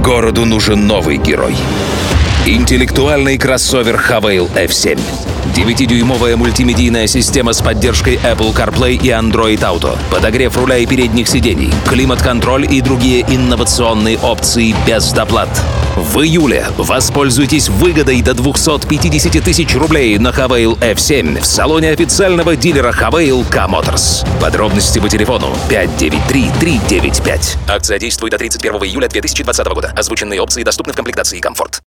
Городу нужен новый герой. Интеллектуальный кроссовер Havail F7. 9-дюймовая мультимедийная система с поддержкой Apple CarPlay и Android Auto, подогрев руля и передних сидений, климат-контроль и другие инновационные опции без доплат. В июле воспользуйтесь выгодой до 250 тысяч рублей на Havail F7 в салоне официального дилера Havail K-Motors. Подробности по телефону 593-395. Акция действует до 31 июля 2020 года. Озвученные опции доступны в комплектации «Комфорт».